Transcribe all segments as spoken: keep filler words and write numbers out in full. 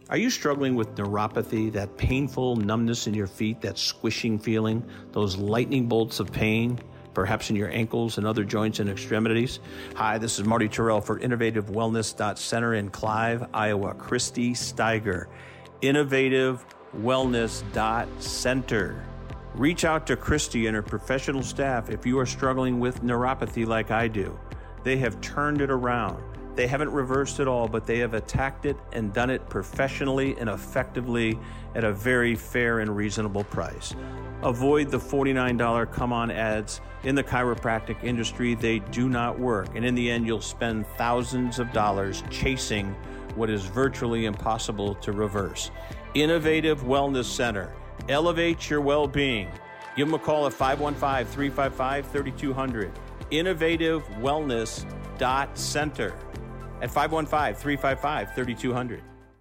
Are you struggling with neuropathy, that painful numbness in your feet, that squishing feeling, those lightning bolts of pain, perhaps in your ankles and other joints and extremities? Hi, this is Marty Terrell for Innovative Wellness Center in Clive, Iowa. Christy Steiger, Innovative Wellness Center. Reach out to Christy and her professional staff if you are struggling with neuropathy like I do. They have turned it around. They haven't reversed it all, but they have attacked it and done it professionally and effectively at a very fair and reasonable price. Avoid the forty-nine dollars come-on ads in the chiropractic industry. They do not work. And in the end, you'll spend thousands of dollars chasing what is virtually impossible to reverse. Innovative Wellness Center. Elevate your well-being. Give them a call at five one five, three five five, three two zero zero. Innovative Wellness Center at five one five, three five five, three two zero zero.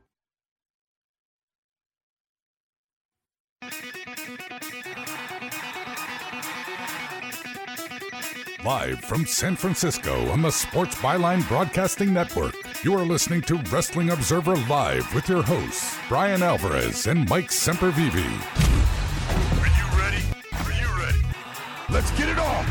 Live from San Francisco on the Sports Byline Broadcasting Network, you are listening to Wrestling Observer Live with your hosts, Brian Alvarez and Mike Sempervive. Are you ready? Are you ready? Let's get it on!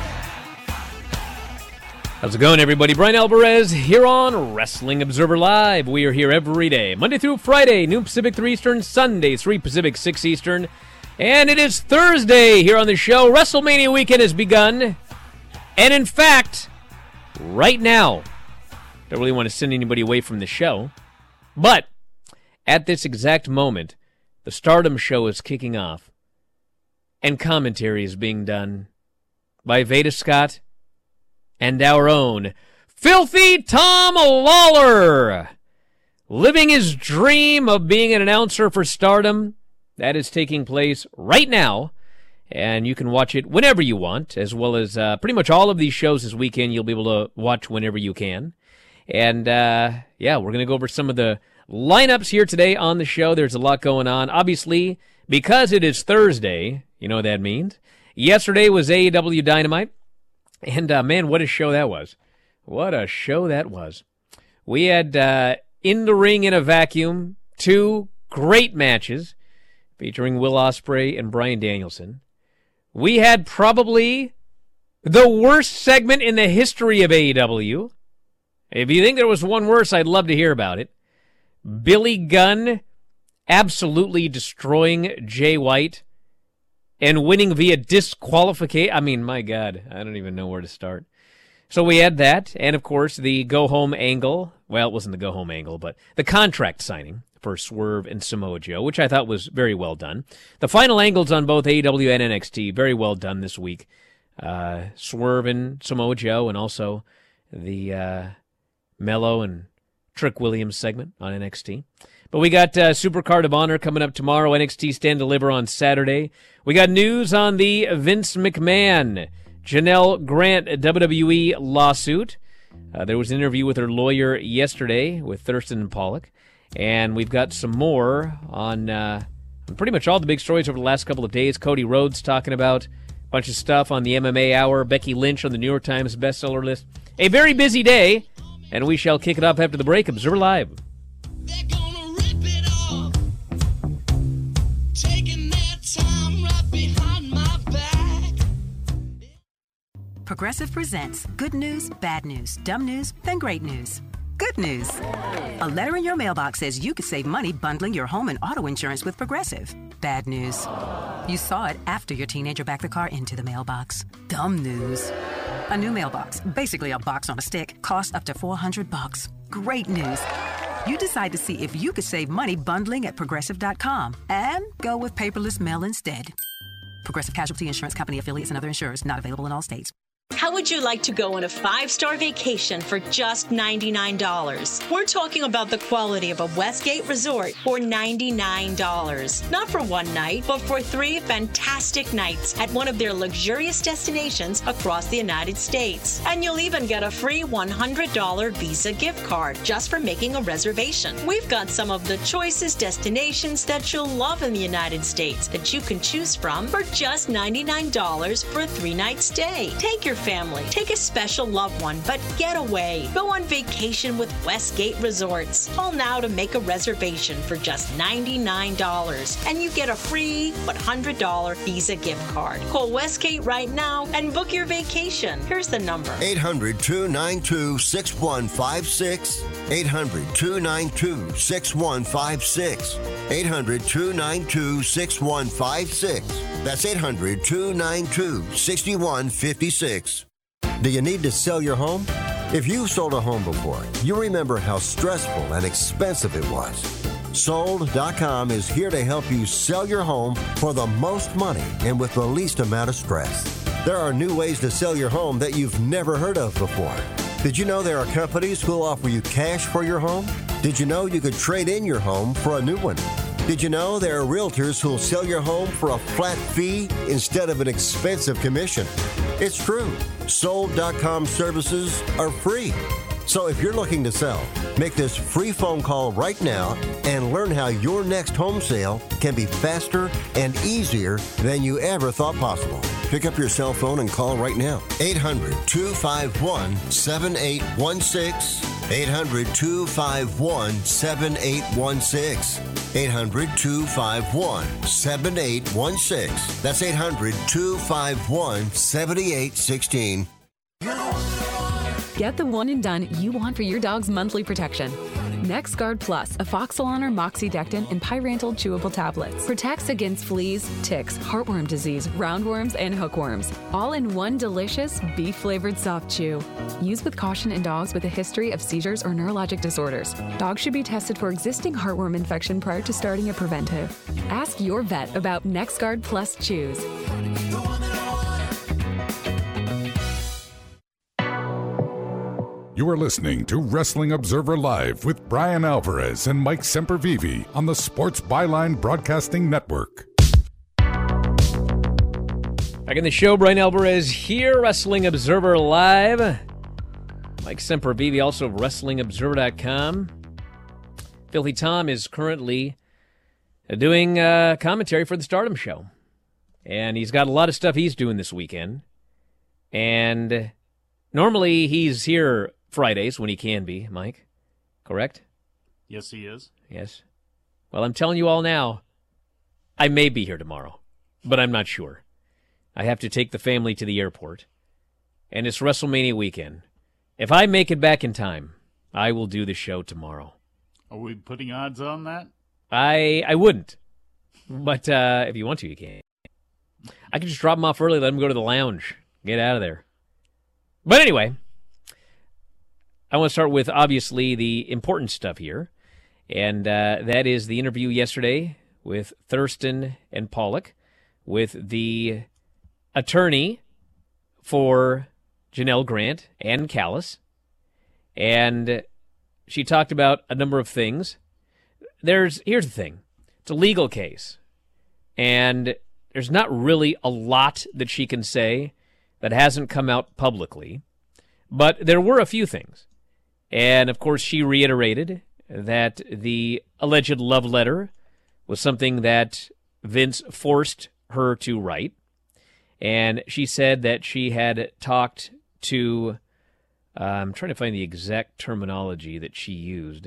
How's it going, everybody? Brian Alvarez here on Wrestling Observer Live. We are here every day, Monday through Friday, noon Pacific, three Eastern, Sunday, three Pacific, six Eastern. And it is Thursday here on the show. WrestleMania weekend has begun. And in fact, right now, don't really want to send anybody away from the show, but at this exact moment, the Stardom show is kicking off, and commentary is being done by Veda Scott and our own Filthy Tom Lawler, living his dream of being an announcer for Stardom. That is taking place right now. And you can watch it whenever you want, as well as uh, pretty much all of these shows this weekend you'll be able to watch whenever you can. And, uh, yeah, we're going to go over some of the lineups here today on the show. There's a lot going on. Obviously, because it is Thursday, you know what that means. Yesterday was A E W Dynamite. And, uh, man, what a show that was. What a show that was. We had uh, In the Ring in a Vacuum, two great matches featuring Will Ospreay and Bryan Danielson. We had probably the worst segment in the history of A E W. If you think there was one worse, I'd love to hear about it. Billy Gunn absolutely destroying Jay White and winning via disqualification. I mean, my God, I don't even know where to start. So we had that, and of course the go-home angle. Well, it wasn't the go-home angle, but the contract signing for Swerve and Samoa Joe, which I thought was very well done. The final angles on both A E W and N X T, very well done this week. Uh, Swerve and Samoa Joe, and also the uh, Mello and Trick Williams segment on N X T. But we got uh, Supercard of Honor coming up tomorrow, N X T Stand Deliver on Saturday. We got news on the Vince McMahon, Janelle Grant W W E lawsuit. Uh, there was an interview with her lawyer yesterday with Thurston and Pollock. And we've got some more on, uh, on pretty much all the big stories over the last couple of days. Cody Rhodes talking about a bunch of stuff on the M M A Hour. Becky Lynch on the New York Times bestseller list. A very busy day, and we shall kick it off after the break. Observer Live. They're gonna rip it off, taking their time right behind my back. Progressive presents good news, bad news, dumb news, then great news. Good news. A letter in your mailbox says you could save money bundling your home and auto insurance with Progressive. Bad news. You saw it after your teenager backed the car into the mailbox. Dumb news. A new mailbox, basically a box on a stick, costs up to four hundred bucks. Great news. You decide to see if you could save money bundling at Progressive dot com and go with paperless mail instead. Progressive Casualty Insurance Company affiliates and other insurers not available in all states. How would you like to go on a five-star vacation for just ninety-nine dollars? We're talking about the quality of a Westgate resort for ninety-nine dollars. Not for one night, but for three fantastic nights at one of their luxurious destinations across the United States. And you'll even get a free one hundred dollars Visa gift card just for making a reservation. We've got some of the choicest destinations that you'll love in the United States that you can choose from for just ninety-nine dollars for a three-night stay. Take your family. Take a special loved one, but get away. Go on vacation with Westgate Resorts. Call now to make a reservation for just ninety-nine dollars, and you get a free one hundred dollars Visa gift card. Call Westgate right now and book your vacation. Here's the number. eight hundred, two nine two, six one five six. eight hundred, two nine two, six one five six. eight hundred, two nine two, six one five six. That's eight hundred, two nine two, six one five six. Do you need to sell your home? If you've sold a home before, you remember how stressful and expensive it was. Sold dot com is here to help you sell your home for the most money and with the least amount of stress. There are new ways to sell your home that you've never heard of before. Did you know there are companies who'll offer you cash for your home? Did you know you could trade in your home for a new one? Did you know there are realtors who'll sell your home for a flat fee instead of an expensive commission? It's true. Sold dot com services are free. So if you're looking to sell, make this free phone call right now and learn how your next home sale can be faster and easier than you ever thought possible. Pick up your cell phone and call right now. eight hundred, two five one, seven eight one six. eight hundred, two five one, seven eight one six. eight hundred, two five one, seven eight one six. That's eight hundred, two five one, seven eight one six. Get the one and done you want for your dog's monthly protection. NexGard Plus, Afoxolon Moxidectin, and Pyrantel chewable tablets. Protects against fleas, ticks, heartworm disease, roundworms, and hookworms. All in one delicious, beef-flavored soft chew. Used with caution in dogs with a history of seizures or neurologic disorders. Dogs should be tested for existing heartworm infection prior to starting a preventive. Ask your vet about NexGard Plus chews. You are listening to Wrestling Observer Live with Brian Alvarez and Mike Sempervive on the Sports Byline Broadcasting Network. Back in the show, Brian Alvarez here, Wrestling Observer Live. Mike Sempervive, also of Wrestling Observer dot com. Filthy Tom is currently doing uh, commentary for the Stardom show. And he's got a lot of stuff he's doing this weekend. And normally he's here Fridays when he can be, Mike. Correct? Yes, he is. Yes. Well, I'm telling you all now, I may be here tomorrow, but I'm not sure. I have to take the family to the airport, and it's WrestleMania weekend. If I make it back in time, I will do the show tomorrow. Are we putting odds on that? I I wouldn't, but uh, if you want to, you can. I could just drop him off early, let him go to the lounge, get out of there. But anyway, I want to start with, obviously, the important stuff here, and uh, that is the interview yesterday with Thurston and Pollock, with the attorney for Janelle Grant, Ann Callis, and she talked about a number of things. There's here's the thing. It's a legal case, and there's not really a lot that she can say that hasn't come out publicly, but there were a few things. And, of course, she reiterated that the alleged love letter was something that Vince forced her to write. And she said that she had talked to, uh, I'm trying to find the exact terminology that she used.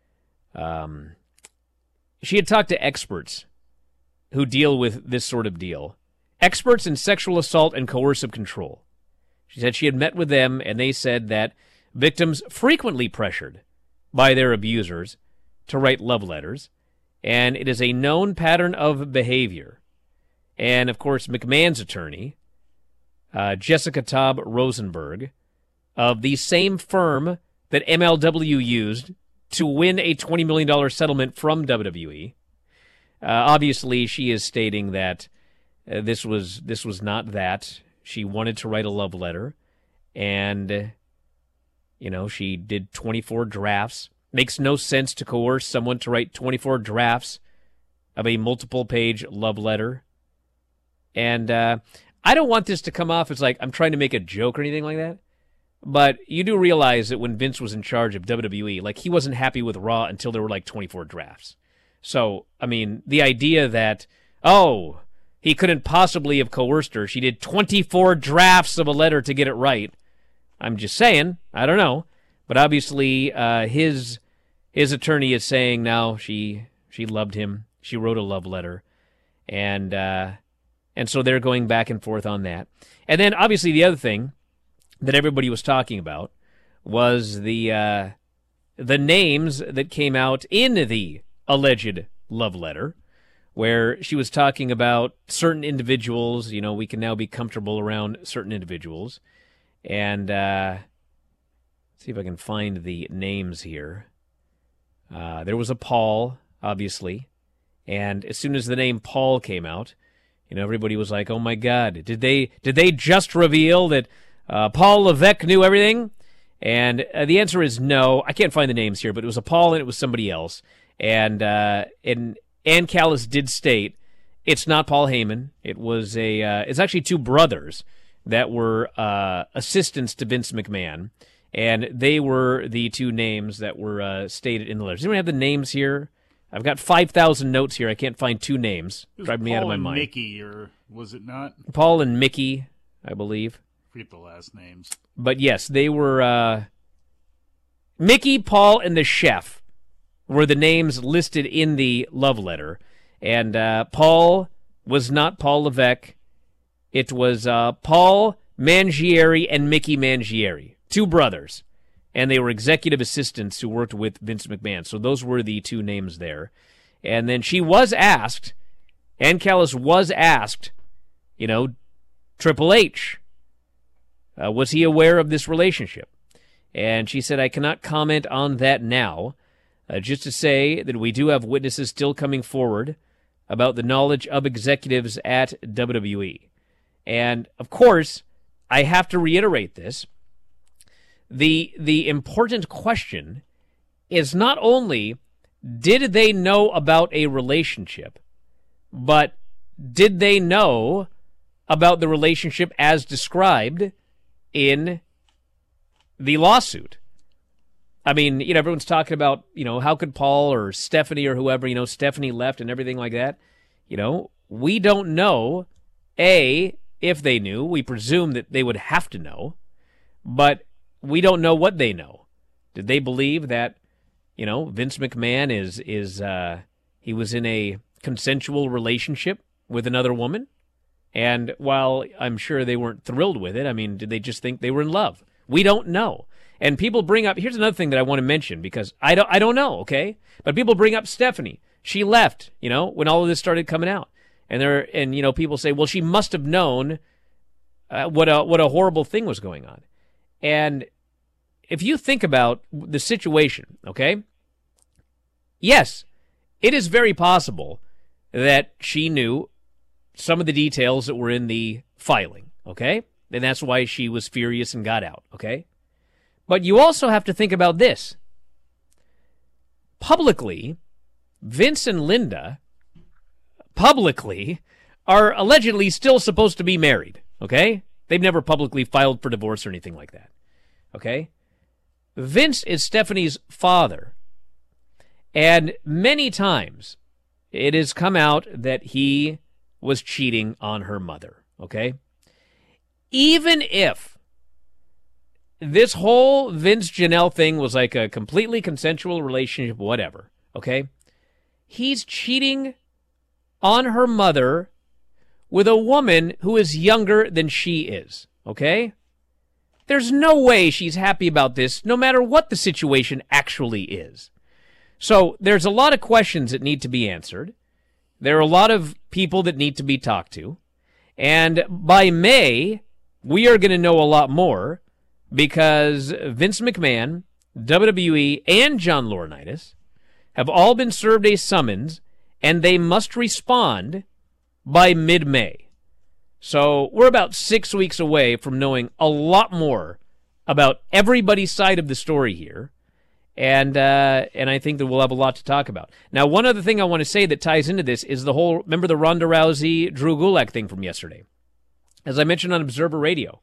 Um, she had talked to experts who deal with this sort of deal. Experts in sexual assault and coercive control. She said she had met with them, and they said that victims frequently pressured by their abusers to write love letters, and it is a known pattern of behavior. And, of course, McMahon's attorney, uh, Jessica Taub Rosenberg, of the same firm that M L W used to win a twenty million dollars settlement from W W E, uh, obviously she is stating that uh, this was this was not that. She wanted to write a love letter, and, uh, you know, she did twenty-four drafts. Makes no sense to coerce someone to write twenty-four drafts of a multiple-page love letter. And uh, I don't want this to come off as like I'm trying to make a joke or anything like that, but you do realize that when Vince was in charge of W W E, like, he wasn't happy with Raw until there were like twenty-four drafts. So, I mean, the idea that, oh, he couldn't possibly have coerced her. She did twenty-four drafts of a letter to get it right. I'm just saying. I don't know. But obviously, uh, his his attorney is saying now she she loved him. She wrote a love letter. And uh, and so they're going back and forth on that. And then, obviously, the other thing that everybody was talking about was the uh, the names that came out in the alleged love letter, where she was talking about certain individuals. You know, we can now be comfortable around certain individuals. And uh, let's see if I can find the names here. Uh, there was a Paul, obviously. And as soon as the name Paul came out, you know, everybody was like, oh, my God, did they did they just reveal that uh, Paul Levesque knew everything? And uh, the answer is no. I can't find the names here, but it was a Paul and it was somebody else. And uh, and Ann Callis did state it's not Paul Heyman. It was a uh, it's actually two brothers that were uh, assistants to Vince McMahon, and they were the two names that were uh, stated in the letter. Does anyone have the names here? I've got five thousand notes here. I can't find two names. Driving me out of my Paul and mind. Mickey, or was it not? Paul and Mickey, I believe. Forget the last names. But yes, they were uh, Mickey, Paul, and the chef were the names listed in the love letter. And uh, Paul was not Paul Levesque. It was uh, Paul Mangieri and Mickey Mangieri, two brothers. And they were executive assistants who worked with Vince McMahon. So those were the two names there. And then she was asked, Ann Callis was asked, you know, Triple H, uh, was he aware of this relationship? And she said, I cannot comment on that now, uh, just to say that we do have witnesses still coming forward about the knowledge of executives at W W E. And, of course, I have to reiterate this. The the important question is not only did they know about a relationship, but did they know about the relationship as described in the lawsuit? I mean, you know, everyone's talking about, you know, how could Paul or Stephanie or whoever, you know, Stephanie left and everything like that. You know, we don't know, A, if they knew. We presume that they would have to know, but we don't know what they know. Did they believe that, you know, Vince McMahon is, is uh, he was in a consensual relationship with another woman? And while I'm sure they weren't thrilled with it, I mean, did they just think they were in love? We don't know. And people bring up, here's another thing that I want to mention, because I don't, I don't know, okay? But people bring up Stephanie. She left, you know, when all of this started coming out. And there, and you know, people say, well, she must have known uh, what a what a horrible thing was going on. And if you think about the situation, okay, yes, it is very possible that she knew some of the details that were in the filing, okay? And that's why she was furious and got out, okay? But you also have to think about this. Publicly, Vince and Linda, publicly, are allegedly still supposed to be married, okay? They've never publicly filed for divorce or anything like that, okay? Vince is Stephanie's father, and many times it has come out that he was cheating on her mother, okay? Even if this whole Vince Janelle thing was like a completely consensual relationship, whatever, okay? He's cheating on her mother with a woman who is younger than she is, okay? There's no way she's happy about this, no matter what the situation actually is. So there's a lot of questions that need to be answered. There are a lot of people that need to be talked to. And by May, we are going to know a lot more because Vince McMahon, W W E, and John Laurinaitis have all been served a summons, and they must respond by mid-May. So we're about six weeks away from knowing a lot more about everybody's side of the story here. And uh, and I think that we'll have a lot to talk about. Now, one other thing I want to say that ties into this is the whole, remember the Ronda Rousey, Drew Gulak thing from yesterday? As I mentioned on Observer Radio,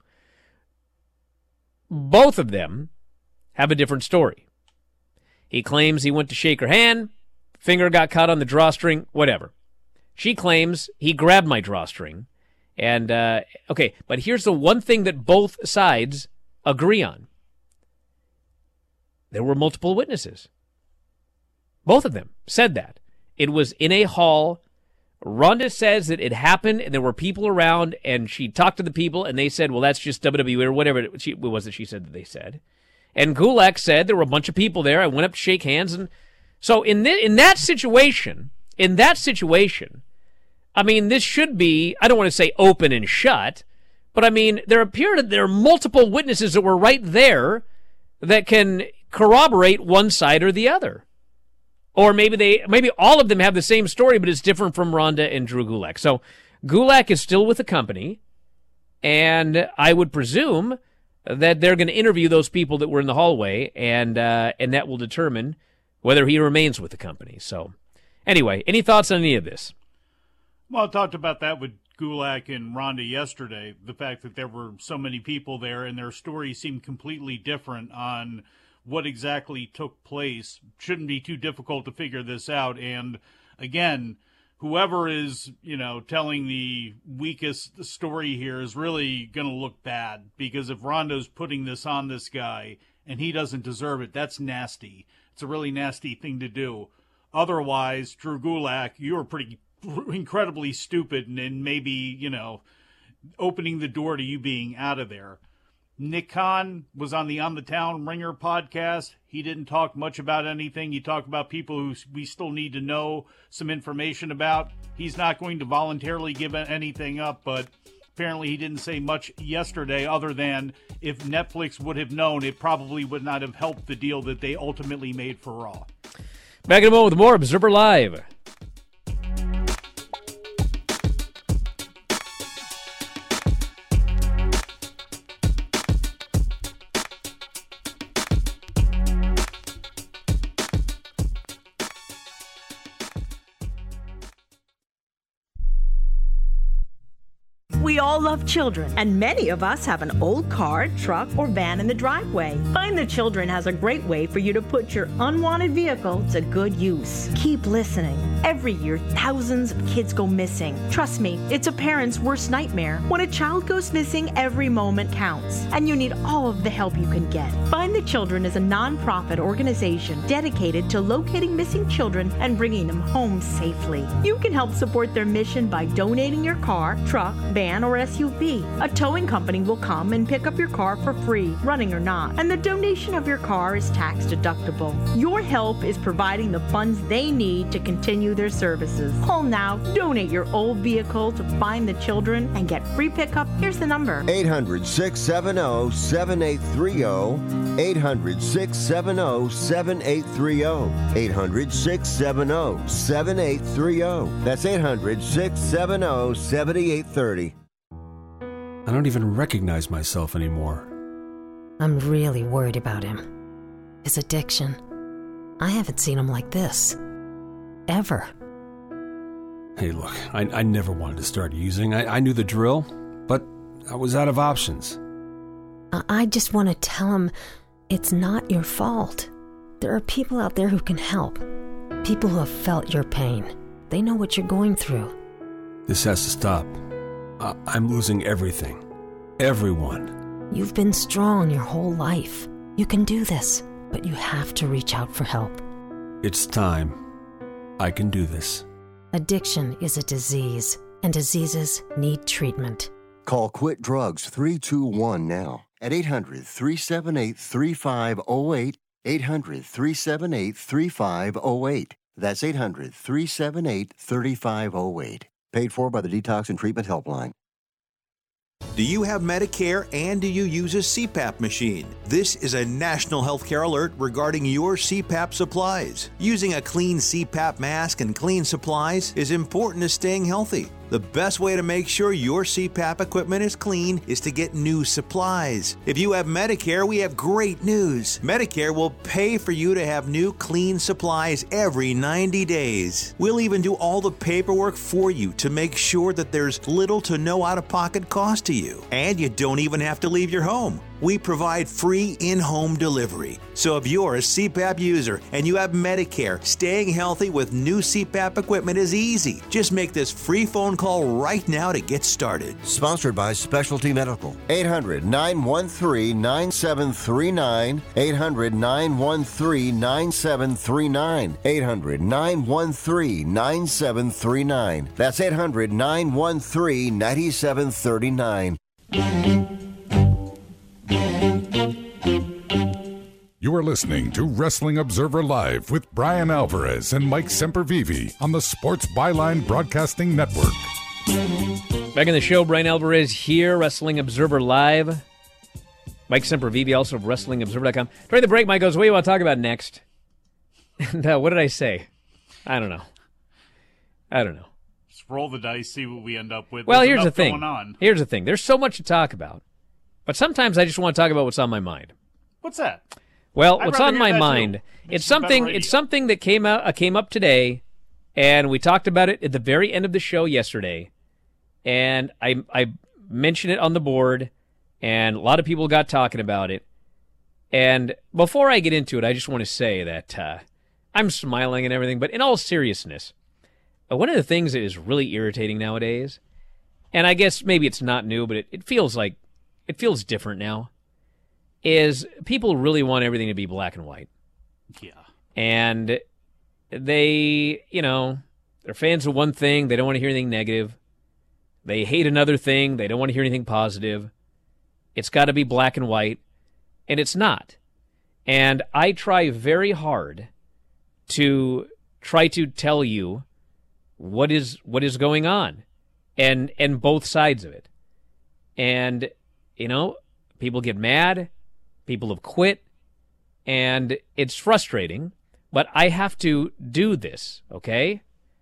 both of them have a different story. He claims he went to shake her hand, finger got caught on the drawstring, whatever. She claims he grabbed my drawstring. And, uh, okay, but here's the one thing that both sides agree on. There were multiple witnesses. Both of them said that. It was in a hall. Ronda says that it happened, and there were people around, and she talked to the people, and they said, well, that's just W W E, or whatever it, she, it was that she said that they said. And Gulak said there were a bunch of people there. I went up to shake hands. And so in, th- in that situation, in that situation, I mean, this should be, I don't want to say open and shut, but I mean, there appear that there are multiple witnesses that were right there that can corroborate one side or the other. Or maybe they, maybe all of them have the same story, but it's different from Ronda and Drew Gulak. So Gulak is still with the company, and I would presume that they're going to interview those people that were in the hallway, and uh, and that will determine whether he remains with the company. So anyway, any thoughts on any of this? Well, I talked about that with Gulak and Ronda yesterday, the fact that there were so many people there and their stories seemed completely different on what exactly took place. Shouldn't be too difficult to figure this out. And again, whoever is, you know, telling the weakest story here is really going to look bad, because if Ronda's putting this on this guy and he doesn't deserve it, that's nasty. It's a really nasty thing to do. Otherwise, Drew Gulak, you were pretty incredibly stupid and, and maybe, you know, opening the door to you being out of there. Nick Khan was on the On the Town Ringer podcast. He didn't talk much about anything. He talked about people who we still need to know some information about. He's not going to voluntarily give anything up, but apparently he didn't say much yesterday other than if Netflix would have known, it probably would not have helped the deal that they ultimately made for Raw. Back in a moment with more Observer Live. We all love children, and many of us have an old car, truck, or van in the driveway. Find the Children has a great way for you to put your unwanted vehicle to good use. Keep listening. Every year, thousands of kids go missing. Trust me, it's a parent's worst nightmare. When a child goes missing, every moment counts, and you need all of the help you can get. Find the Children is a non-profit organization dedicated to locating missing children and bringing them home safely. You can help support their mission by donating your car, truck, van, or S U V. A towing company will come and pick up your car for free, running or not, and the donation of your car is tax deductible. Your help is providing the funds they need to continue their services. Call now, donate your old vehicle to Find the Children, and get free pickup. Here's the number. eight hundred, six seven zero, seven eight three zero. eight hundred, six seven zero, seven eight three zero. eight hundred, six seven zero, seven eight three zero. That's eight hundred, six seven zero, seven eight three zero. I don't even recognize myself anymore. I'm really worried about him. His addiction. I haven't seen him like this. Ever. Hey, look, I, I never wanted to start using. I, I knew the drill, but I was out of options. I, I just want to tell him it's not your fault. There are people out there who can help. People who have felt your pain. They know what you're going through. This has to stop. I, I'm losing everything. Everyone. You've been strong your whole life. You can do this, but you have to reach out for help. It's time. I can do this. Addiction is a disease, and diseases need treatment. Call Quit Drugs three two one now at eight hundred, three seven eight, three five zero eight, eight hundred, three seven eight, three five zero eight. That's eight hundred, three seven eight, three five zero eight. Paid for by the Detox and Treatment Helpline. Do you have Medicare and do you use a C PAP machine? This is a national healthcare alert regarding your C PAP supplies. Using a clean C PAP mask and clean supplies is important to staying healthy. The best way to make sure your C PAP equipment is clean is to get new supplies. If you have Medicare, we have great news. Medicare will pay for you to have new clean supplies every ninety days. We'll even do all the paperwork for you to make sure that there's little to no out-of-pocket cost to you. And you don't even have to leave your home. we provide free in-home delivery. So if you're a C PAP user and you have Medicare, staying healthy with new C PAP equipment is easy. Just make this free phone call right now to get started. Sponsored by Specialty Medical. eight hundred, nine one three, nine seven three nine. eight hundred, nine one three, nine seven three nine. eight hundred, nine one three, nine seven three nine. That's eight hundred, nine one three, nine seven three nine. You are listening to Wrestling Observer Live with Brian Alvarez and Mike Sempervive on the Sports Byline Broadcasting Network. Back in the show, Brian Alvarez here, Wrestling Observer Live. Mike Sempervive, also of Wrestling Observer dot com. During the break, Mike goes, what do you want to talk about next? And uh, what did I say? I don't know. I don't know. Just roll the dice, see what we end up with. Well, There's here's the enough thing. going on. Here's the thing. There's so much to talk about. But sometimes I just want to talk about what's on my mind. What's that? Well, I'd what's rather on hear my that, mind, too. Makes it's it better something radio. it's something that came out uh, came up today, and we talked about it at the very end of the show yesterday. And I I mentioned it on the board, and a lot of people got talking about it. And before I get into it, I just want to say that uh, I'm smiling and everything, but in all seriousness, uh, one of the things that is really irritating nowadays, and I guess maybe it's not new, but it, it feels like it feels different now, is people really want everything to be black and white. Yeah. And they, you know, they're fans of one thing, they don't want to hear anything negative. They hate another thing, they don't want to hear anything positive. It's got to be black and white, and it's not. And I try very hard to try to tell you what is what is going on, and and both sides of it. And, you know, people get mad, people have quit, and it's frustrating, but I have to do this, okay?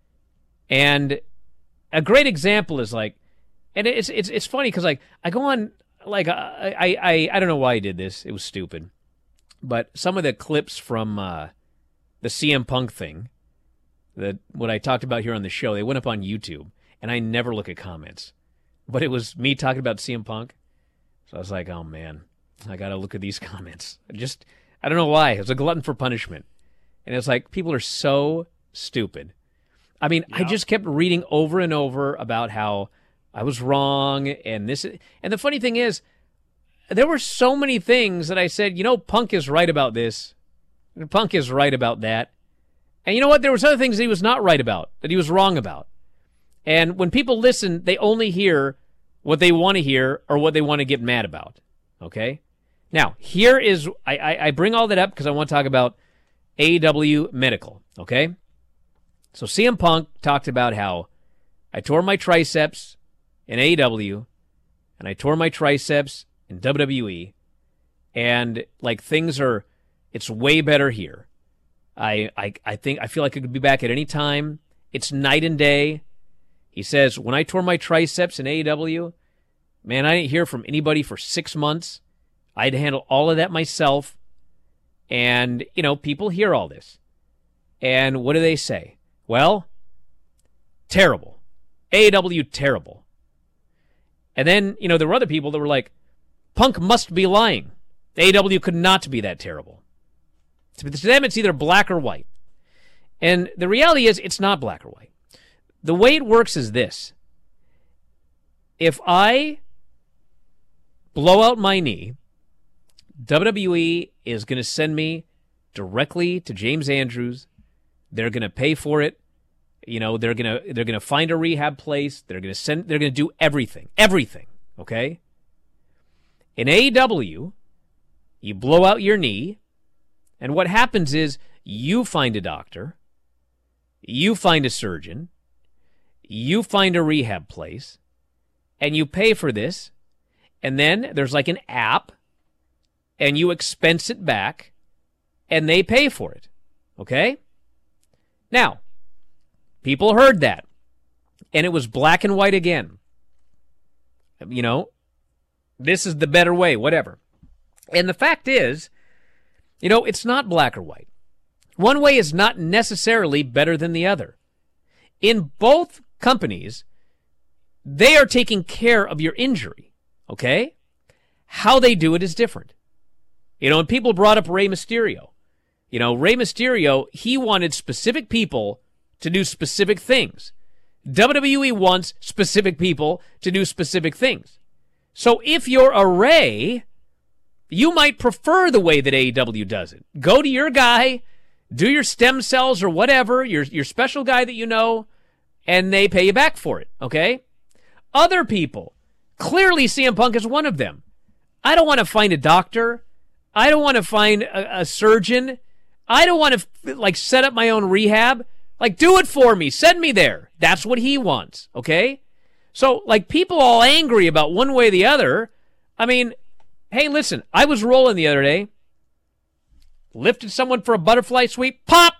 And a great example is like, and it's it's it's funny because like I go on, like I, I I I don't know why I did this, it was stupid, but some of the clips from uh, the C M Punk thing, that what I talked about here on the show, they went up on YouTube, and I never look at comments, but it was me talking about C M Punk, so I was like, oh man, I got to look at these comments. Just, I don't know why. It was a glutton for punishment. And it's like, people are so stupid. I mean, yeah. I just kept reading over and over about how I was wrong and this. And the funny thing is, there were so many things that I said, you know, Punk is right about this. Punk is right about that. And you know what? There was other things that he was not right about, that he was wrong about. And when people listen, they only hear what they want to hear or what they want to get mad about. Okay? Now, here is, I, I, I bring all that up because I want to talk about A E W Medical, okay? So C M Punk talked about how I tore my triceps in A E W, and I tore my triceps in W W E, and, like, things are, it's way better here. I, I, I think, I feel like I could be back at any time. It's night and day. He says, when I tore my triceps in A E W, man, I didn't hear from anybody for six months. I had to handle all of that myself. And, you know, people hear all this. And what do they say? Well, terrible. A E W, terrible. And then, you know, there were other people that were like, Punk must be lying. A E W could not be that terrible. To them, it's either black or white. And the reality is, it's not black or white. The way it works is this. If I blow out my knee, W W E is going to send me directly to James Andrews. They're going to pay for it. You know, they're going to they're going to find a rehab place. They're going to send they're going to do everything. Everything, okay? In A E W, you blow out your knee, and what happens is you find a doctor, you find a surgeon, you find a rehab place, and you pay for this, and then there's like an app, and you expense it back, and they pay for it, okay? Now, people heard that, and it was black and white again. You know, this is the better way, whatever. And the fact is, you know, it's not black or white. One way is not necessarily better than the other. In both companies, they are taking care of your injury, okay? how they do it is different. You know, and people brought up Rey Mysterio. You know, Rey Mysterio, he wanted specific people to do specific things. W W E wants specific people to do specific things. So if you're a Rey, you might prefer the way that A E W does it. Go to your guy, do your stem cells or whatever, your, your special guy that you know, and they pay you back for it, okay? Other people, clearly C M Punk is one of them. I don't want to find a doctor. I don't want to find a, a surgeon. I don't want to, like, set up my own rehab. Like, do it for me. Send me there. That's what he wants, okay? So, like, people all angry about one way or the other. I mean, hey, listen, I was rolling the other day, lifted someone for a butterfly sweep, pop!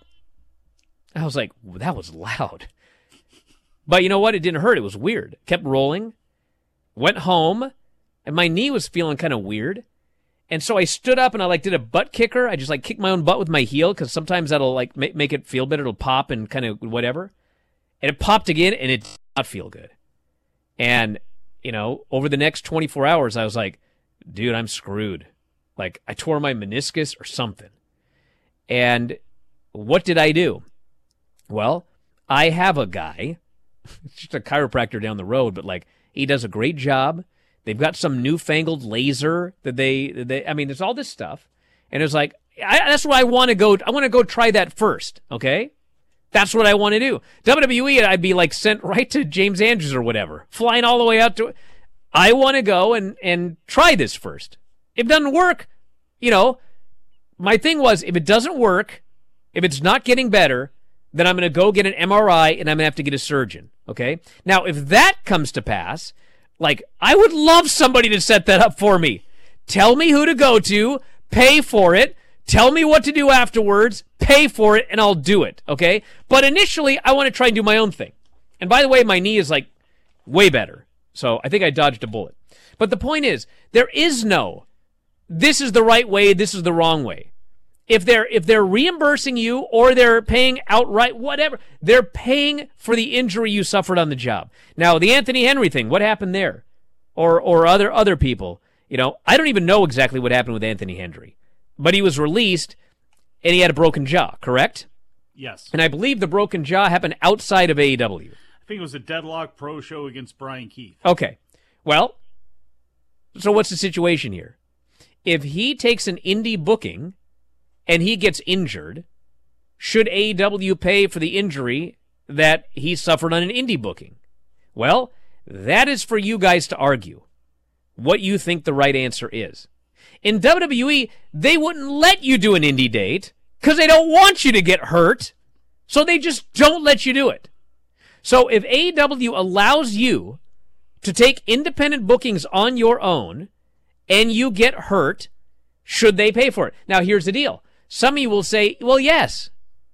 I was like, that was loud. But you know what? It didn't hurt. It was weird. Kept rolling, went home, and my knee was feeling kind of weird. And so I stood up and I like did a butt kicker. I just like kicked my own butt with my heel because sometimes that'll like make, make it feel better. It'll pop and kind of whatever. And it popped again and it did not feel good. And, you know, over the next twenty-four hours, I was like, dude, I'm screwed. Like I tore my meniscus or something. And what did I do? Well, I have a guy, just a chiropractor down the road, but like he does a great job. They've got some newfangled laser that they, they I mean, there's all this stuff. And it's like, I, that's what I want to go, I want to go try that first, okay? That's what I want to do. W W E, I'd be like sent right to James Andrews or whatever, flying all the way out to, I want to go and, and try this first. If it doesn't work, you know, my thing was, if it doesn't work, if it's not getting better, then I'm going to go get an M R I and I'm going to have to get a surgeon, okay? Now, if that comes to pass, like, I would love somebody to set that up for me. Tell me who to go to, pay for it, tell me what to do afterwards, pay for it, and I'll do it, okay? But initially, I want to try and do my own thing. And by the way, my knee is, like, way better. So I think I dodged a bullet. But the point is, there is no, this is the right way, this is the wrong way. If they're if they're reimbursing you or they're paying outright, whatever, they're paying for the injury you suffered on the job. Now, the Anthony Henry thing, what happened there? Or or other other people, you know, I don't even know exactly what happened with Anthony Henry. But he was released and he had a broken jaw, correct? Yes. And I believe the broken jaw happened outside of A E W. I think it was a Deadlock Pro show against Brian Keith. Okay. Well, so what's the situation here? If he takes an indie booking and he gets injured, should A E W pay for the injury that he suffered on an indie booking? Well, that is for you guys to argue what you think the right answer is. In W W E, they wouldn't let you do an indie date because they don't want you to get hurt, so they just don't let you do it. So if A E W allows you to take independent bookings on your own and you get hurt, should they pay for it? Now, here's the deal. Some of you will say, well, yes,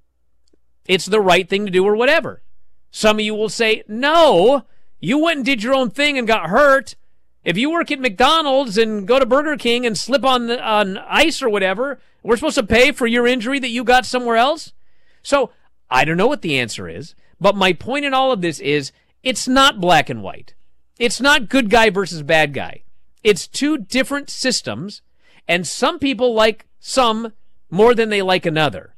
it's the right thing to do or whatever. Some of you will say, no, you went and did your own thing and got hurt. If you work at McDonald's and go to Burger King and slip on, the, on ice or whatever, we're supposed to pay for your injury that you got somewhere else? So I don't know what the answer is, but my point in all of this is it's not black and white. It's not good guy versus bad guy. It's two different systems, and some people like some more than they like another.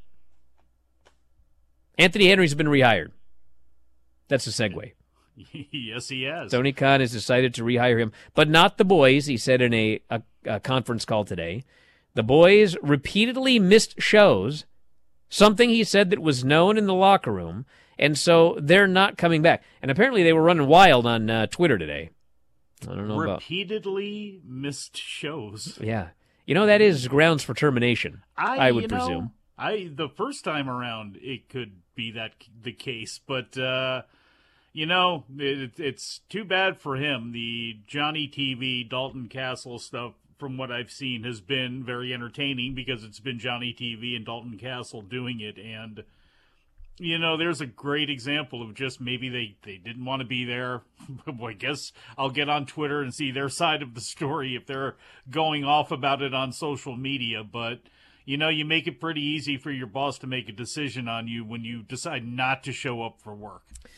Anthony Henry's been rehired. That's a segue. Yes, he has. Tony Khan has decided to rehire him, but not the boys, he said in a, a, a conference call today. The boys repeatedly missed shows, something he said that was known in the locker room, and so they're not coming back. And apparently they were running wild on uh, Twitter today. I don't know repeatedly about... Repeatedly missed shows. Yeah. You know, that is grounds for termination, I, I would you know, presume. I the first time around, it could be that the case, but, uh, you know, it, it's too bad for him. The Johnny T V, Dalton Castle stuff, from what I've seen, has been very entertaining because it's been Johnny T V and Dalton Castle doing it, and, you know, there's a great example of just maybe they, they didn't want to be there. Well, I guess I'll get on Twitter and see their side of the story if they're going off about it on social media. But, you know, you make it pretty easy for your boss to make a decision on you when you decide not to show up for work.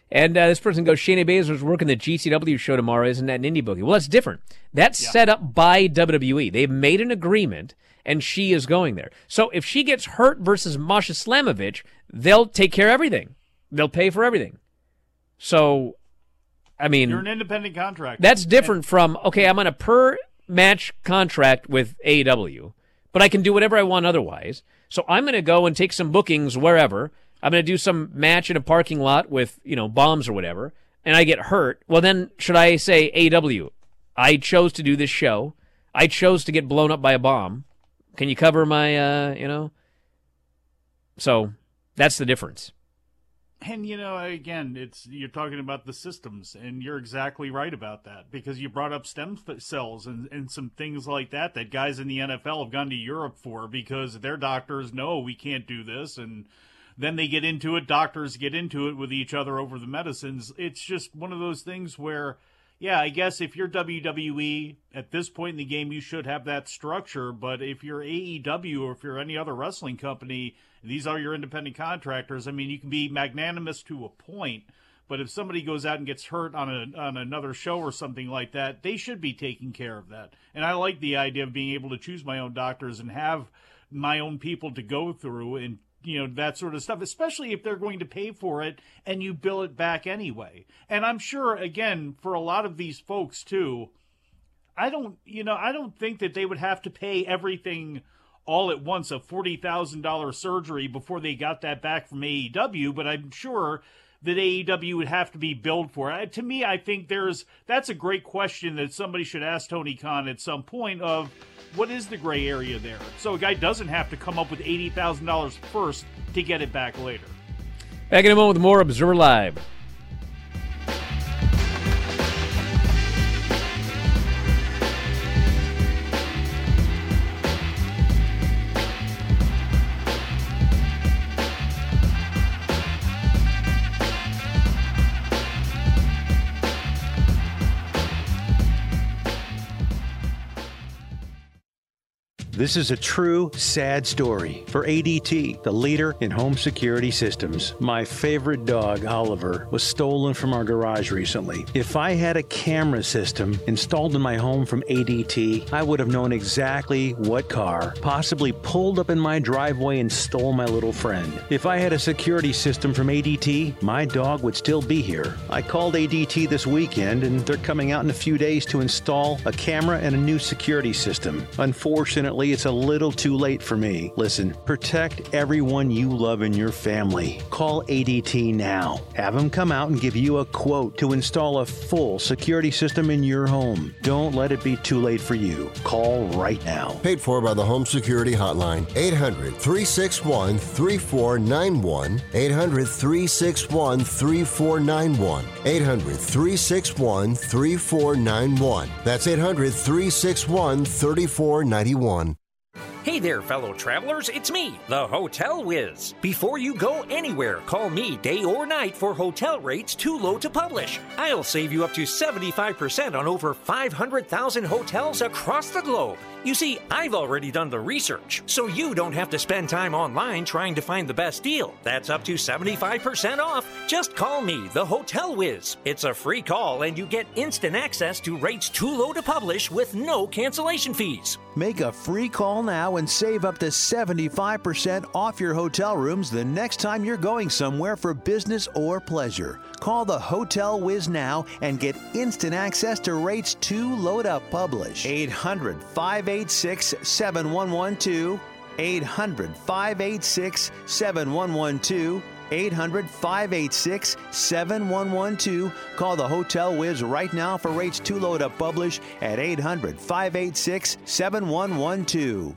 And uh, this person goes, Shayna Baszler's working the G C W show tomorrow. Isn't that an indie bookie? Well, that's different. That's yeah. set up by W W E. They've made an agreement, and she is going there. So if she gets hurt versus Masha Slamovich, they'll take care of everything. They'll pay for everything. So, I mean... You're an independent contractor. That's different from, okay, I'm on a per-match contract with A E W, but I can do whatever I want otherwise. So I'm going to go and take some bookings wherever. I'm going to do some match in a parking lot with, you know, bombs or whatever, and I get hurt. Well, then should I say, A E W, I chose to do this show. I chose to get blown up by a bomb. Can you cover my, uh, you know? So that's the difference. And, you know, again, it's you're talking about the systems, and you're exactly right about that, because you brought up stem cells and, and some things like that that guys in the N F L have gone to Europe for because their doctors know we can't do this, and then they get into it, doctors get into it with each other over the medicines. It's just one of those things where, yeah, I guess if you're W W E, at this point in the game, you should have that structure, but if you're A E W or if you're any other wrestling company, these are your independent contractors. I mean, you can be magnanimous to a point, but if somebody goes out and gets hurt on a on another show or something like that, they should be taking care of that. And I like the idea of being able to choose my own doctors and have my own people to go through and, you know, that sort of stuff, especially if they're going to pay for it and you bill it back anyway. And I'm sure, again, for a lot of these folks, too, I don't, you know, I don't think that they would have to pay everything all at once, a forty thousand dollars surgery before they got that back from A E W, but I'm sure that A E W would have to be billed for it. To me, I think there's that's a great question that somebody should ask Tony Khan at some point of what is the gray area there? So a guy doesn't have to come up with eighty thousand dollars first to get it back later. Back in a moment with more Observer Live. This is a true, sad story for A D T, the leader in home security systems. My favorite dog, Oliver, was stolen from our garage recently. If I had a camera system installed in my home from A D T, I would have known exactly what car possibly pulled up in my driveway and stole my little friend. If I had a security system from A D T, my dog would still be here. I called A D T this weekend, and they're coming out in a few days to install a camera and a new security system. Unfortunately, it's a little too late for me. Listen, protect everyone you love in your family. Call A D T now. Have them come out and give you a quote to install a full security system in your home. Don't let it be too late for you. Call right now. Paid for by the Home Security Hotline. eight hundred, three six one, three four nine one. eight hundred, three six one, three four nine one. eight hundred, three six one, three four nine one. That's eight hundred, three six one, three four nine one. Hey there, fellow travelers, it's me, the Hotel Whiz. Before you go anywhere, call me day or night for hotel rates too low to publish. I'll save you up to seventy-five percent on over five hundred thousand hotels across the globe. You see, I've already done the research, so you don't have to spend time online trying to find the best deal. That's up to seventy-five percent off. Just call me, the Hotel Whiz. It's a free call, and you get instant access to rates too low to publish with no cancellation fees. Make a free call now and save up to seventy-five percent off your hotel rooms the next time you're going somewhere for business or pleasure. Call the Hotel Whiz now and get instant access to rates too low to publish. eight hundred, five eight six, seven one one two. eight hundred, five eight six, seven one one two. eight hundred, five eight six, seven one one two. Call the Hotel Whiz right now for rates too low to publish at eight hundred, five eight six, seven one one two.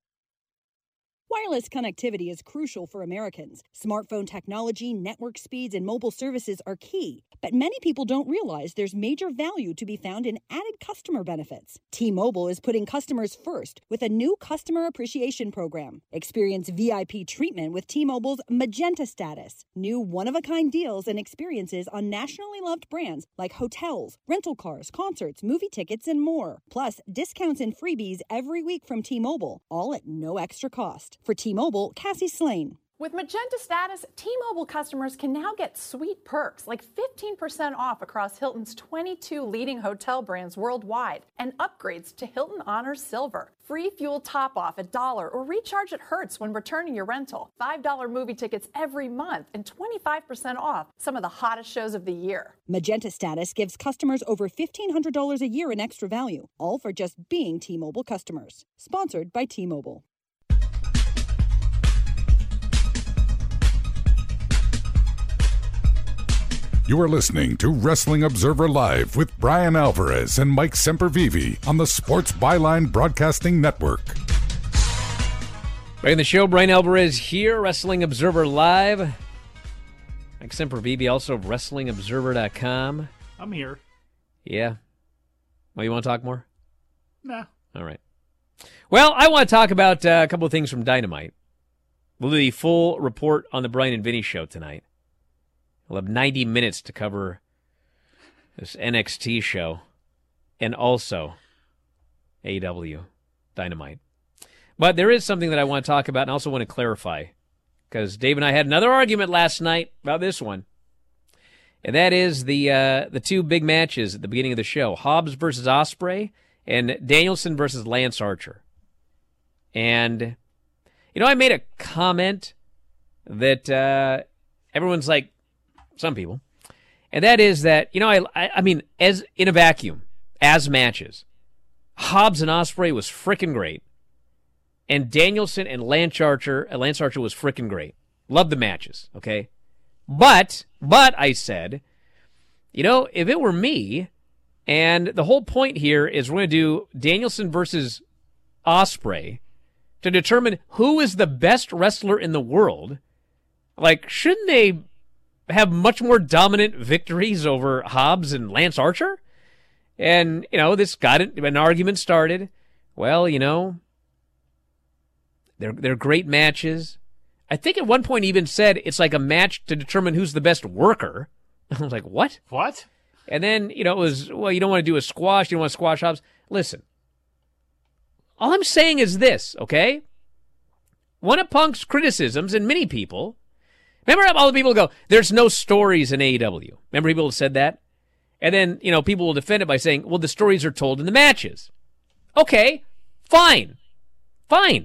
Wireless connectivity is crucial for Americans. Smartphone technology, network speeds, and mobile services are key. But many people don't realize there's major value to be found in added customer benefits. T-Mobile is putting customers first with a new customer appreciation program. Experience V I P treatment with T-Mobile's Magenta status. New one-of-a-kind deals and experiences on nationally loved brands like hotels, rental cars, concerts, movie tickets, and more. Plus, discounts and freebies every week from T-Mobile, all at no extra cost. For T-Mobile, Cassie Slane. With Magenta Status, T-Mobile customers can now get sweet perks like fifteen percent off across Hilton's twenty-two leading hotel brands worldwide and upgrades to Hilton Honors Silver. Free fuel top-off at Dollar or recharge at Hertz when returning your rental. five dollars movie tickets every month and twenty-five percent off some of the hottest shows of the year. Magenta Status gives customers over fifteen hundred dollars a year in extra value, all for just being T-Mobile customers. Sponsored by T-Mobile. You are listening to Wrestling Observer Live with Brian Alvarez and Mike Sempervive on the Sports Byline Broadcasting Network. Back in the show, Brian Alvarez here, Wrestling Observer Live. Mike Sempervive, also of Wrestling Observer dot com. I'm here. Yeah. Well, you want to talk more? Nah. All right. Well, I want to talk about uh, a couple of things from Dynamite. We'll do the full report on the Brian and Vinny show tonight. We'll have ninety minutes to cover this N X T show and also A E W Dynamite. But there is something that I want to talk about and also want to clarify, because Dave and I had another argument last night about this one, and that is the uh, the two big matches at the beginning of the show, Hobbs versus Ospreay and Danielson versus Lance Archer. And, you know, I made a comment that uh, everyone's like, some people, and that is that, you know, I, I I mean, as in a vacuum, as matches, Hobbs and Ospreay was freaking great, and Danielson and Lance Archer, uh, Lance Archer was freaking great. Loved the matches, okay? But, but I said, you know, if it were me, and the whole point here is we're going to do Danielson versus Ospreay to determine who is the best wrestler in the world, like, shouldn't they have much more dominant victories over Hobbs and Lance Archer? And, you know, this got it, an argument started. Well, you know, they're they're great matches. I think at one point even said it's like a match to determine who's the best worker. I was like, what? What? And then, you know, it was, well, you don't want to do a squash. You don't want to squash Hobbs. Listen, all I'm saying is this, okay? One of Punk's criticisms, and many people, remember all the people go, there's no stories in A E W. Remember people have said that? And then, you know, people will defend it by saying, well, the stories are told in the matches. Okay, fine. Fine.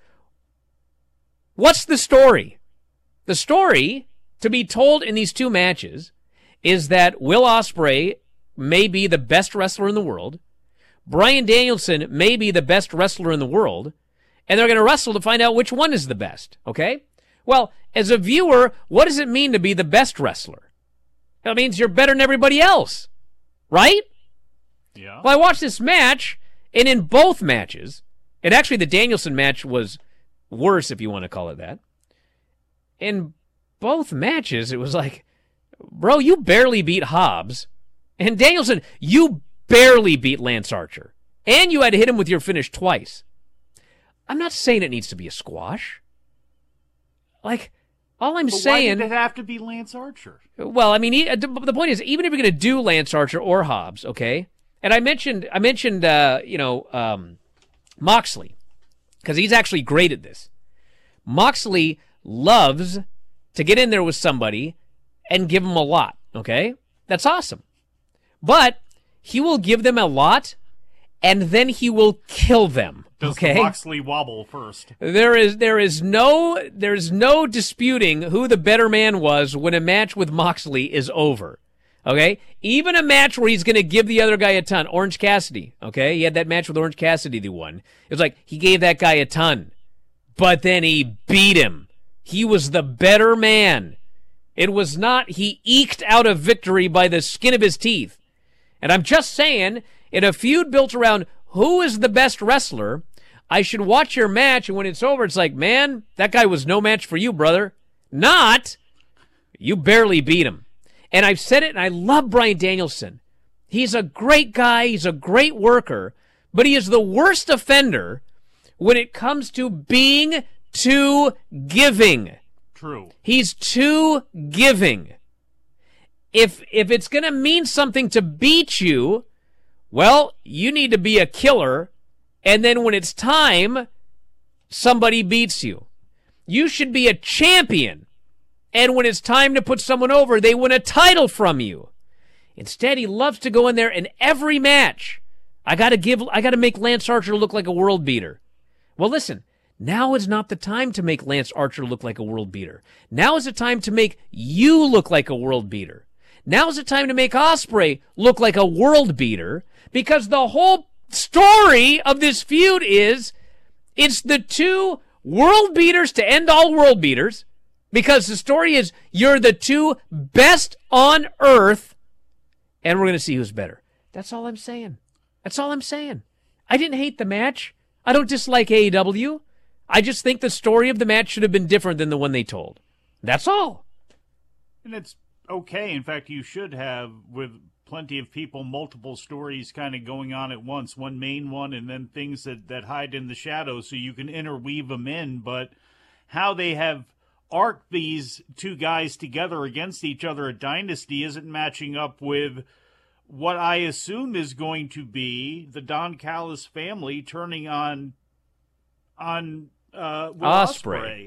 What's the story? The story to be told in these two matches is that Will Ospreay may be the best wrestler in the world. Bryan Danielson may be the best wrestler in the world. And they're going to wrestle to find out which one is the best. Okay? Well, as a viewer, what does it mean to be the best wrestler? That means you're better than everybody else, right? Yeah. Well, I watched this match, and in both matches, and actually the Danielson match was worse, if you want to call it that. In both matches, it was like, bro, you barely beat Hobbs, and Danielson, you barely beat Lance Archer, and you had to hit him with your finish twice. I'm not saying it needs to be a squash. Like, all I'm but saying... why did it have to be Lance Archer? Well, I mean, he, the point is, even if you're going to do Lance Archer or Hobbs, okay? And I mentioned, I mentioned, uh, you know, um, Moxley, because he's actually great at this. Moxley loves to get in there with somebody and give them a lot, okay? That's awesome. But he will give them a lot, and then he will kill them. Does okay? the Moxley wobble first? There is there is no there's no disputing who the better man was when a match with Moxley is over. Okay? Even a match where he's going to give the other guy a ton. Orange Cassidy, okay? He had that match with Orange Cassidy, the one. It was like he gave that guy a ton, but then he beat him. He was the better man. It was not he eked out a victory by the skin of his teeth. And I'm just saying, in a feud built around who is the best wrestler, I should watch your match, and when it's over, it's like, man, that guy was no match for you, brother. Not, you barely beat him. And I've said it, and I love Bryan Danielson. He's a great guy. He's a great worker, but he is the worst offender when it comes to being too giving. True. He's too giving. If if it's going to mean something to beat you, well, you need to be a killer, and then when it's time, somebody beats you. You should be a champion. And when it's time to put someone over, they win a title from you. Instead, he loves to go in there in every match. I gotta give, I gotta make Lance Archer look like a world beater. Well, listen, now is not the time to make Lance Archer look like a world beater. Now is the time to make you look like a world beater. Now is the time to make Ospreay look like a world beater, because the whole story of this feud is it's the two world beaters to end all world beaters, because the story is you're the two best on earth, and we're going to see who's better. That's all I'm saying. That's all I'm saying. I didn't hate the match. I don't dislike A E W. I just think the story of the match should have been different than the one they told. That's all. And it's okay. In fact, you should have, with plenty of people, multiple stories kind of going on at once. One main one, and then things that, that hide in the shadows, so you can interweave them in. But how they have arced these two guys together against each other at Dynasty isn't matching up with what I assume is going to be the Don Callis family turning on on uh, Will Ospreay. Ospreay.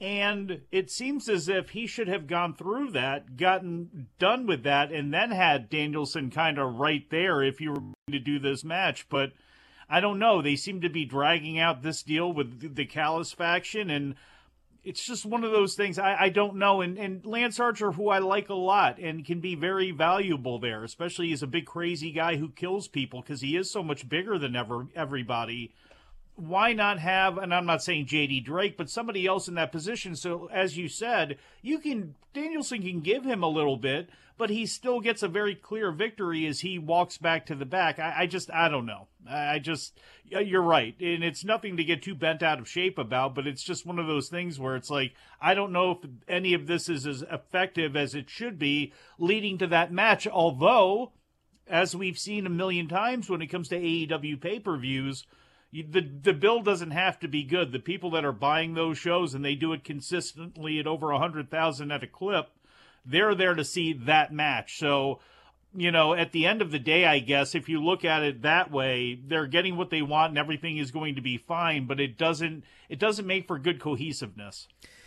And it seems as if he should have gone through that, gotten done with that, and then had Danielson kind of right there if you were going to do this match. But I don't know. They seem to be dragging out this deal with the Callis faction, and it's just one of those things. I, I don't know. And, and Lance Archer, who I like a lot and can be very valuable there, especially he's a big crazy guy who kills people because he is so much bigger than ever everybody. Why not have, and I'm not saying J D Drake, but somebody else in that position? So as you said, you can, Danielson can give him a little bit, but he still gets a very clear victory as he walks back to the back. I, I just, I don't know. I just, you're right. And it's nothing to get too bent out of shape about, but it's just one of those things where it's like, I don't know if any of this is as effective as it should be leading to that match. Although, as we've seen a million times when it comes to A E W pay-per-views, the the bill doesn't have to be good. The people that are buying those shows, and they do it consistently at over one hundred thousand at a clip, they're there to see that match. So, you know, at the end of the day, I guess, if you look at it that way, they're getting what they want and everything is going to be fine, but it doesn't it doesn't make for good cohesiveness.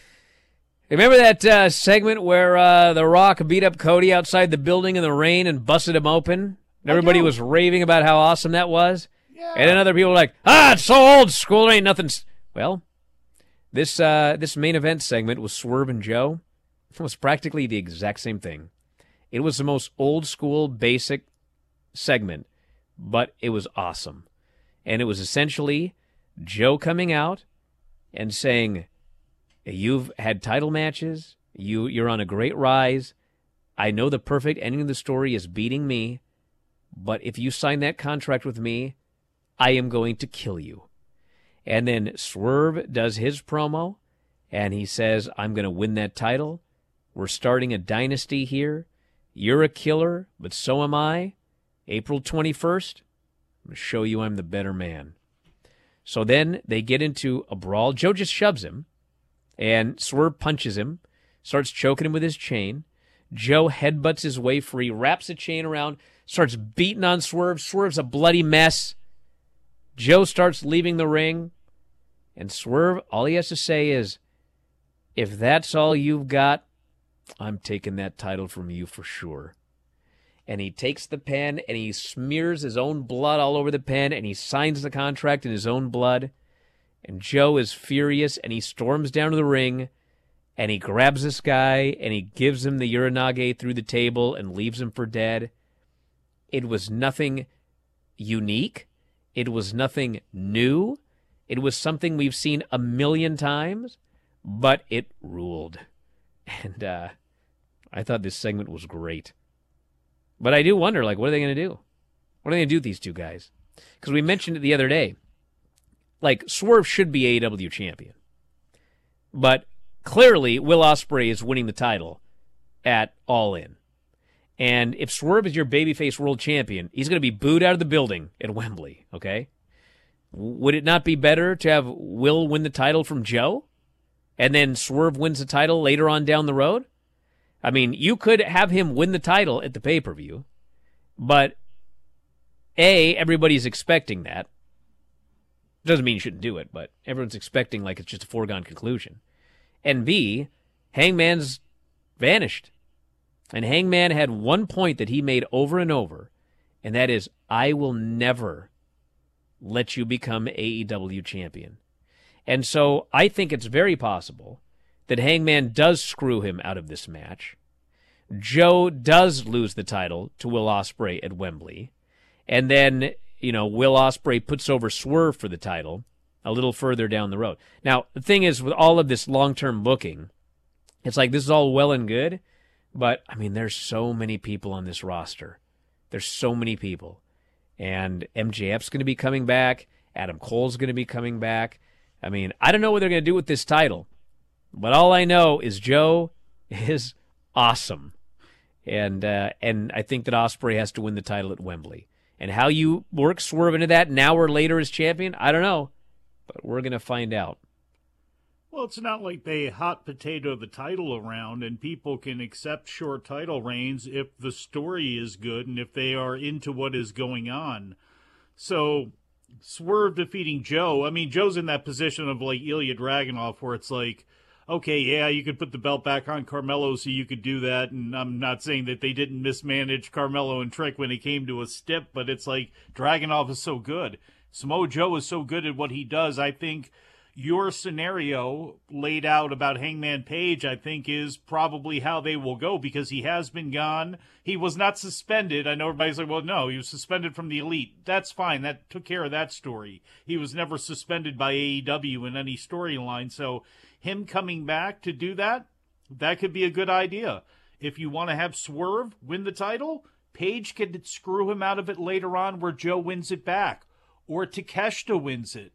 Remember that uh, segment where uh, The Rock beat up Cody outside the building in the rain and busted him open? And everybody was raving about how awesome that was? Yeah. And then other people were like, ah, it's so old school, there ain't nothing. Well, this uh, this main event segment with Swerve and Joe was practically the exact same thing. It was the most old school, basic segment, but it was awesome. And it was essentially Joe coming out and saying, you've had title matches, you, you're on a great rise, I know the perfect ending of the story is beating me, but if you sign that contract with me, I am going to kill you. And then Swerve does his promo, and he says, I'm going to win that title. We're starting a dynasty here. You're a killer, but so am I. April twenty-first, I'm going to show you I'm the better man. So then they get into a brawl. Joe just shoves him, and Swerve punches him, starts choking him with his chain. Joe headbutts his way free, wraps a chain around, starts beating on Swerve. Swerve's a bloody mess. Joe starts leaving the ring, and Swerve, all he has to say is, if that's all you've got, I'm taking that title from you for sure. And he takes the pen, and he smears his own blood all over the pen, and he signs the contract in his own blood. And Joe is furious, and he storms down to the ring, and he grabs this guy, and he gives him the Uranage through the table and leaves him for dead. It was nothing unique. It was nothing new. It was something we've seen a million times, but it ruled. And uh, I thought this segment was great. But I do wonder, like, what are they going to do? What are they going to do with these two guys? Because we mentioned it the other day. Like, Swerve should be A E W champion. But clearly, Will Ospreay is winning the title at All In. And if Swerve is your babyface world champion, he's going to be booed out of the building at Wembley, okay? Would it not be better to have Will win the title from Joe? And then Swerve wins the title later on down the road? I mean, you could have him win the title at the pay-per-view, but A, everybody's expecting that. Doesn't mean you shouldn't do it, but everyone's expecting like it's just a foregone conclusion. And B, Hangman's vanished. And Hangman had one point that he made over and over, and that is, I will never let you become A E W champion. And so I think it's very possible that Hangman does screw him out of this match. Joe does lose the title to Will Ospreay at Wembley. And then, you know, Will Ospreay puts over Swerve for the title a little further down the road. Now, the thing is, with all of this long-term booking, it's like this is all well and good, but, I mean, there's so many people on this roster. There's so many people. And M J F's going to be coming back. Adam Cole's going to be coming back. I mean, I don't know what they're going to do with this title, but all I know is Joe is awesome. And uh, and I think that Ospreay has to win the title at Wembley. And how you work Swerve into that now or later as champion, I don't know. But we're going to find out. Well, it's not like they hot potato the title around, and people can accept short title reigns if the story is good and if they are into what is going on. So, Swerve defeating Joe, I mean, Joe's in that position of like Ilya Dragunov where it's like, okay, yeah, you could put the belt back on Carmelo, so you could do that, and I'm not saying that they didn't mismanage Carmelo and Trick when it came to a stip, but it's like Dragunov is so good. Samoa Joe is so good at what he does. I think your scenario laid out about Hangman Page, I think, is probably how they will go, because he has been gone. He was not suspended. I know everybody's like, well, no, he was suspended from the Elite. That's fine. That took care of that story. He was never suspended by A E W in any storyline, so him coming back to do that, that could be a good idea. If you want to have Swerve win the title, Page could screw him out of it later on where Joe wins it back, or Takeshita wins it,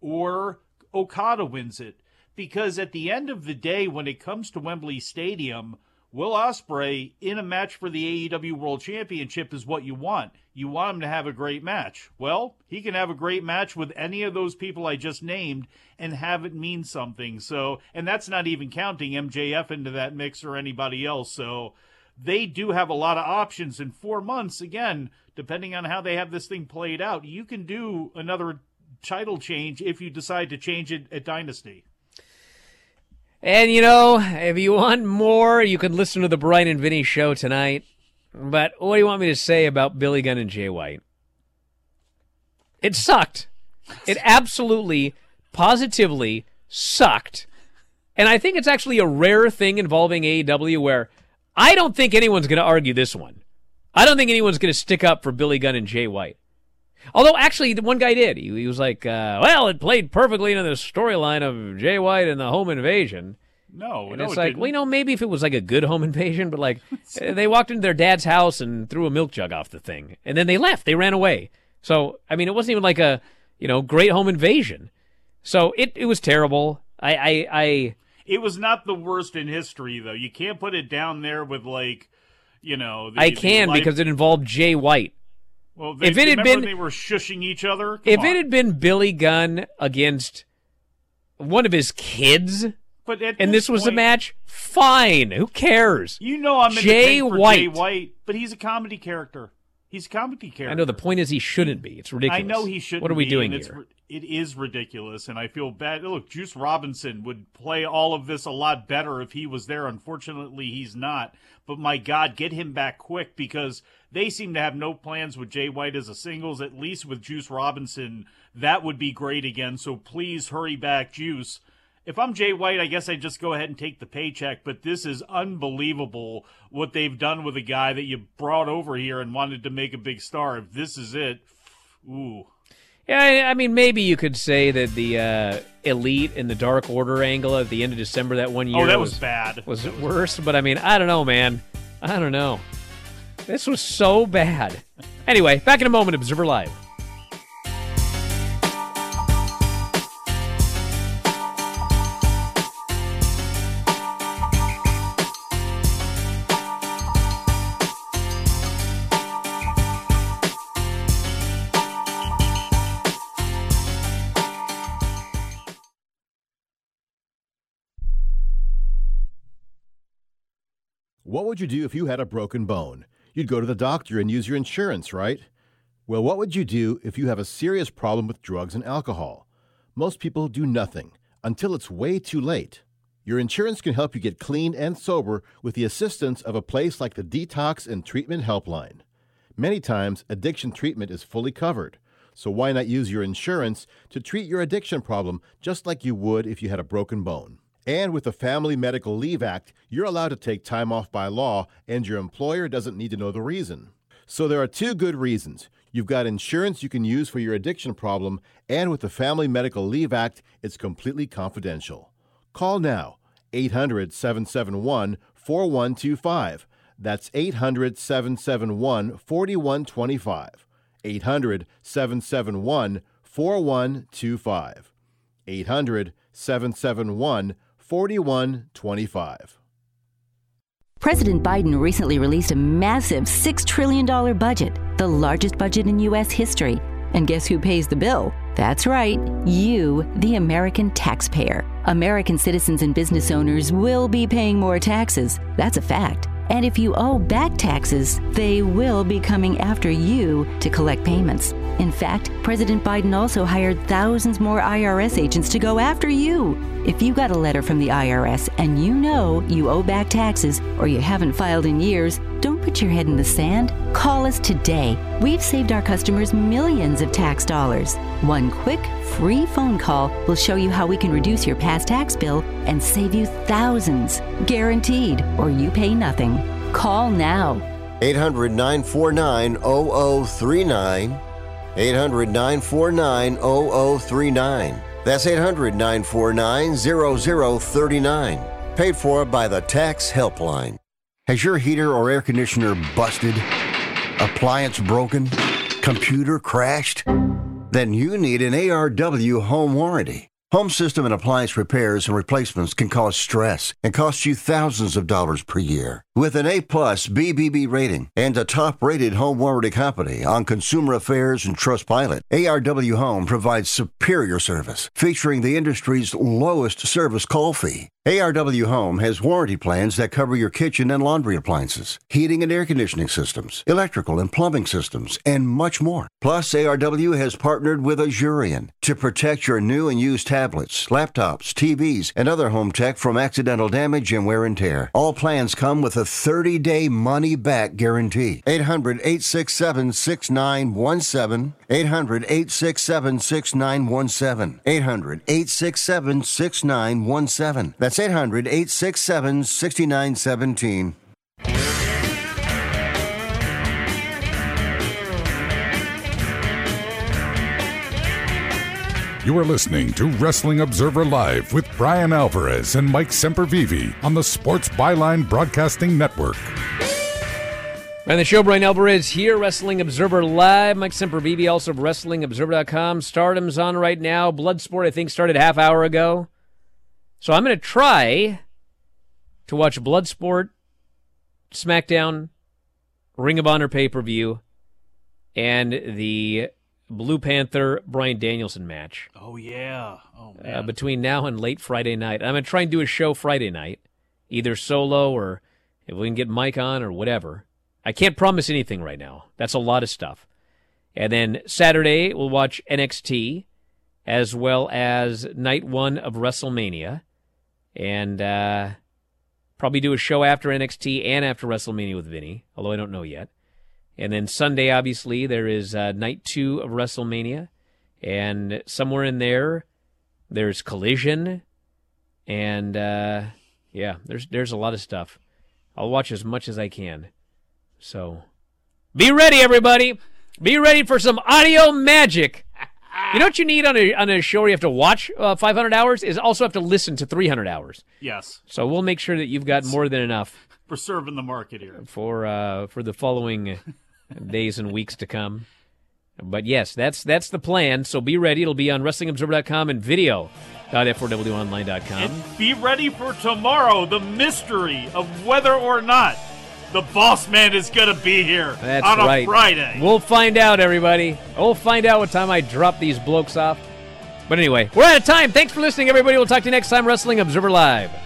or Okada wins it. Because at the end of the day, when it comes to Wembley Stadium, Will Ospreay in a match for the A E W World Championship is what you want. You want him to have a great match. Well, he can have a great match with any of those people I just named and have it mean something. So, and that's not even counting M J F into that mix or anybody else. So they do have a lot of options. In four months, again, depending on how they have this thing played out, you can do another title change if you decide to change it at Dynasty. And, you know, if you want more, you can listen to the Brian and Vinny show tonight. But what do you want me to say about Billy Gunn and Jay White? It sucked. It absolutely, positively sucked. And I think it's actually a rare thing involving A E W where I don't think anyone's going to argue this one. I don't think anyone's going to stick up for Billy Gunn and Jay White. Although, actually, the one guy did. He, he was like, uh, well, it played perfectly into the storyline of Jay White and the home invasion. No, and no, it's it like, didn't. well, you know, maybe if it was like a good home invasion, but like, they walked into their dad's house and threw a milk jug off the thing. And then they left. They ran away. So, I mean, it wasn't even like a, you know, great home invasion. So, it, it was terrible. I, I, I... It was not the worst in history, though. You can't put it down there with, like, you know... The, I can, the life... because it involved Jay White. Well, they, if it had been, they were shushing each other? Come if on. it had been Billy Gunn against one of his kids, but at and this, this was point, a match, fine. Who cares? You know I'm in Jay the tank for White. Jay White, but he's a comedy character. He's a comedy character. I know the point is he shouldn't be. It's ridiculous. I know he shouldn't. What are we be, doing and here? It's, it is ridiculous, and I feel bad. Look, Juice Robinson would play all of this a lot better if he was there. Unfortunately, he's not. But my God, get him back quick, because they seem to have no plans with Jay White as a singles. At least with Juice Robinson, that would be great again. So please hurry back, Juice. If I'm Jay White, I guess I'd just go ahead and take the paycheck, but this is unbelievable what they've done with a guy that you brought over here and wanted to make a big star. If this is it, ooh. Yeah, I, I mean, maybe you could say that the uh, Elite and the Dark Order angle at the end of December that one year oh, that was, was bad. Was that was worse, but I mean, I don't know, man. I don't know. This was so bad. Anyway, back in a moment, Observer Live. What would you do if you had a broken bone? You'd go to the doctor and use your insurance, right? Well, what would you do if you have a serious problem with drugs and alcohol? Most people do nothing until it's way too late. Your insurance can help you get clean and sober with the assistance of a place like the Detox and Treatment Helpline. Many times, addiction treatment is fully covered, so why not use your insurance to treat your addiction problem just like you would if you had a broken bone? And with the Family Medical Leave Act, you're allowed to take time off by law, and your employer doesn't need to know the reason. So there are two good reasons. You've got insurance you can use for your addiction problem, and with the Family Medical Leave Act, it's completely confidential. Call now, eight hundred, seven seven one, four one two five. That's eight hundred, seven seven one, four one two five. eight hundred, seven seven one, four one two five. eight hundred, seven seven one, four one two five. President Biden recently released a massive six trillion dollars budget, the largest budget in U S history. And guess who pays the bill? That's right, you, the American taxpayer. American citizens and business owners will be paying more taxes. That's a fact. And if you owe back taxes, they will be coming after you to collect payments. In fact, President Biden also hired thousands more I R S agents to go after you. If you got a letter from the I R S and you know you owe back taxes or you haven't filed in years, don't put your head in the sand. Call us today. We've saved our customers millions of tax dollars. One quick, free phone call will show you how we can reduce your past tax bill and save you thousands. Guaranteed, or you pay nothing. Call now. eight hundred, nine four nine, zero zero three nine. eight hundred, nine four nine, zero zero three nine. That's eight hundred, nine four nine, zero zero three nine. Paid for by the Tax Helpline. Has your heater or air conditioner busted? Appliance broken? Computer crashed? Then you need an A R W home warranty. Home system and appliance repairs and replacements can cause stress and cost you thousands of dollars per year. With an A-plus B B B rating and a top-rated home warranty company on Consumer Affairs and Trustpilot, A R W Home provides superior service, featuring the industry's lowest service call fee. A R W Home has warranty plans that cover your kitchen and laundry appliances, heating and air conditioning systems, electrical and plumbing systems, and much more. Plus, A R W has partnered with Azurion to protect your new and used tablets, laptops, T Vs, and other home tech from accidental damage and wear and tear. All plans come with a thirty-day money-back guarantee. eight hundred, eight six seven, six nine one seven. eight hundred, eight six seven, six nine one seven. eight hundred, eight six seven, six nine one seven. That's eight hundred, eight six seven, six nine one seven. You are listening to Wrestling Observer Live with Brian Alvarez and Mike Sempervive on the Sports Byline Broadcasting Network. And the show, Brian Alvarez here, Wrestling Observer Live. Mike Sempervive, also of Wrestling Observer dot com. Stardom's on right now. Bloodsport, I think, started a half hour ago. So I'm going to try to watch Bloodsport, SmackDown, Ring of Honor pay-per-view, and the Blue Panther Bryan Danielson match. Oh, yeah. Oh, man. Uh, between now and late Friday night. I'm going to try and do a show Friday night, either solo or if we can get Mike on or whatever. I can't promise anything right now. That's a lot of stuff. And then Saturday, we'll watch N X T, as well as night one of WrestleMania. And uh, probably do a show after N X T and after WrestleMania with Vinny, although I don't know yet. And then Sunday, obviously, there is uh, night two of WrestleMania. And somewhere in there, there's Collision. And, uh, yeah, there's there's a lot of stuff. I'll watch as much as I can. So, be ready, everybody. Be ready for some audio magic. You know what you need on a on a show where you have to watch uh, five hundred hours is also have to listen to three hundred hours. Yes. So we'll make sure that you've got more than enough. We're serving the market here. For uh, for the following days and weeks to come. But yes, that's that's the plan. So be ready. It'll be on Wrestling Observer dot com and video dot f four w online dot com. And be ready for tomorrow, the mystery of whether or not the boss man is going to be here That's on a right. Friday. We'll find out, everybody. We'll find out what time I drop these blokes off. But anyway, we're out of time. Thanks for listening, everybody. We'll talk to you next time, Wrestling Observer Live.